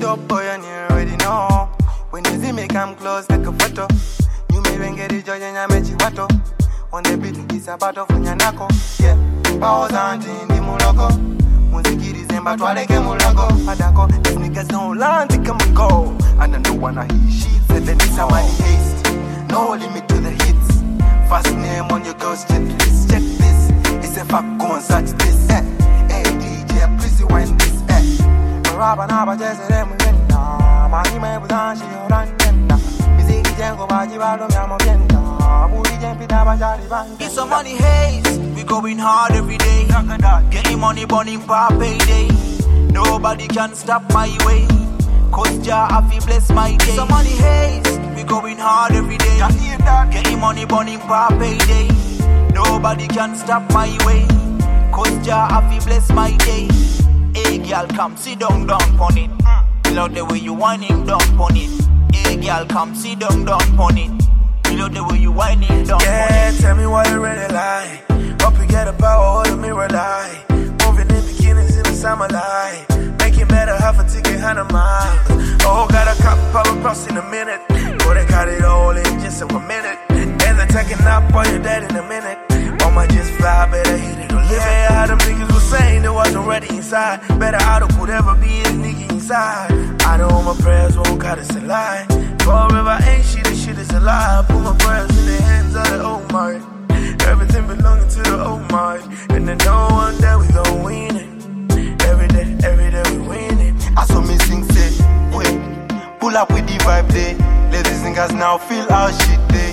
top boy and you already know. When you see me come close like a photo, you may even get it joy and I met you wato. On the beat it's a battle for Yanako. Yeah, powers aren't in the Muloko. Muziki December twaleke mulago. Adako, these niggas don't learn to come and go. And I don't wanna hear shit, so then it's somebody haste. No limit to the hits. Fast name on your girl's checklist. Check this, it's a fact, go and search this. Hey DJ, please wind this. Maraba naba jese demu yenda. Mani me budan shi yoran yenda. Miziki jengo baji balo myamo yenda. Buri jempi daba jari banda. It's a money haze, we going hard every day. Getting money burning per payday. Nobody can stop my way. Cause Jah have to bless my day. It's a money haze, we going hard every day. Getting money burning per payday. Nobody can stop my way. Cause Jah have to bless my day. Hey girl, come sit down pon it. Love the way you whining down pon it. Hey girl, come sit down pon it. Love the way you whining down pon it. Yeah, tell me why you really lie. Hope you get a power or the mirror lie. Moving in beginnings in the summer light. Make it better, half a ticket, 100 miles. Oh, got a cop power cross in a minute. Boy, they got it all in just a minute. And they're taking up on your dad in a minute. Oh, my just fly, better hit it or live it. How them niggas was saying they wasn't ready inside. Better out of could ever be a nigga inside. I know my prayers won't cut us a lie. Forever ain't shit, this shit is a lie. Put my prayers in the hands of the Almighty. Everything belonging to the Almighty. And then know one day we gon' win it. Every day we win it. I saw me sing say, wait, pull up with the vibe day. Ladies singers now feel our shit day.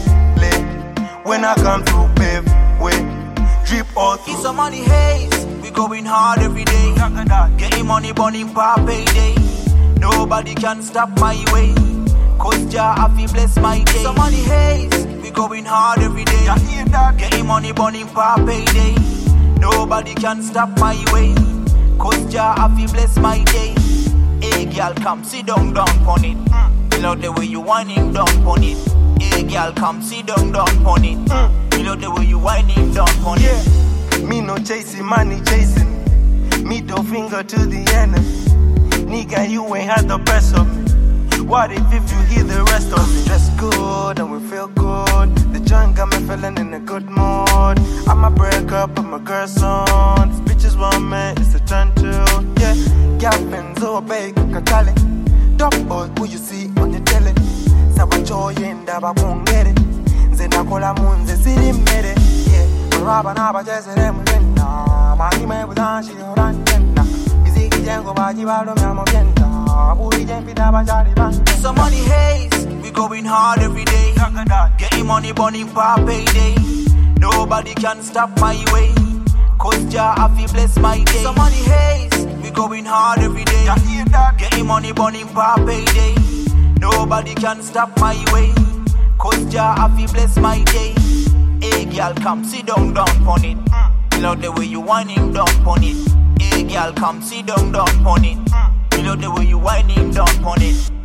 When I come to pave, wait, drip all through. It's a money haze, we going hard every day. Getting money burning per payday. Nobody can stop my way. Cause Jah have to bless my day. It's a money haze, we going hard every day. Getting money burning per payday. Nobody can stop my way. Cause Jah have to bless my day. Hey girl, come sit down pon it. Love the way you whining down pon it. Hey girl, come sit down pon it. Love the way you whining down pon it. Me no chasing, money chasing. Middle finger to the enemy. Nigga, you ain't had the best of me. What if you hear the rest of me? Dress good and we feel good. The joint got me feeling in a good mood. I'ma break up with my girl's on. These bitches want me, it's a turn to. Yeah, Gavin, so big, kakali. Top boys, who you see on the telly. Sabacho yenda ba won't get it. Zena kola munze siri mere. Yeah, maraba naba jese demu yenda. Mani me budan shi yoran yenda. Miziki jengo baji balo myamo yenda. It's a money haze, we going hard every day. Getting money burning per payday. Nobody can stop my way. Cause Jah have to bless my day. It's a money haze, we going hard every day. Getting money burning per payday. Nobody can stop my way. Cause Jah have to bless my day. Hey girl, come sit down pon it. Love the way you whining down pon it. Hey girl, come sit down pon it. Love the way you whining down pon it.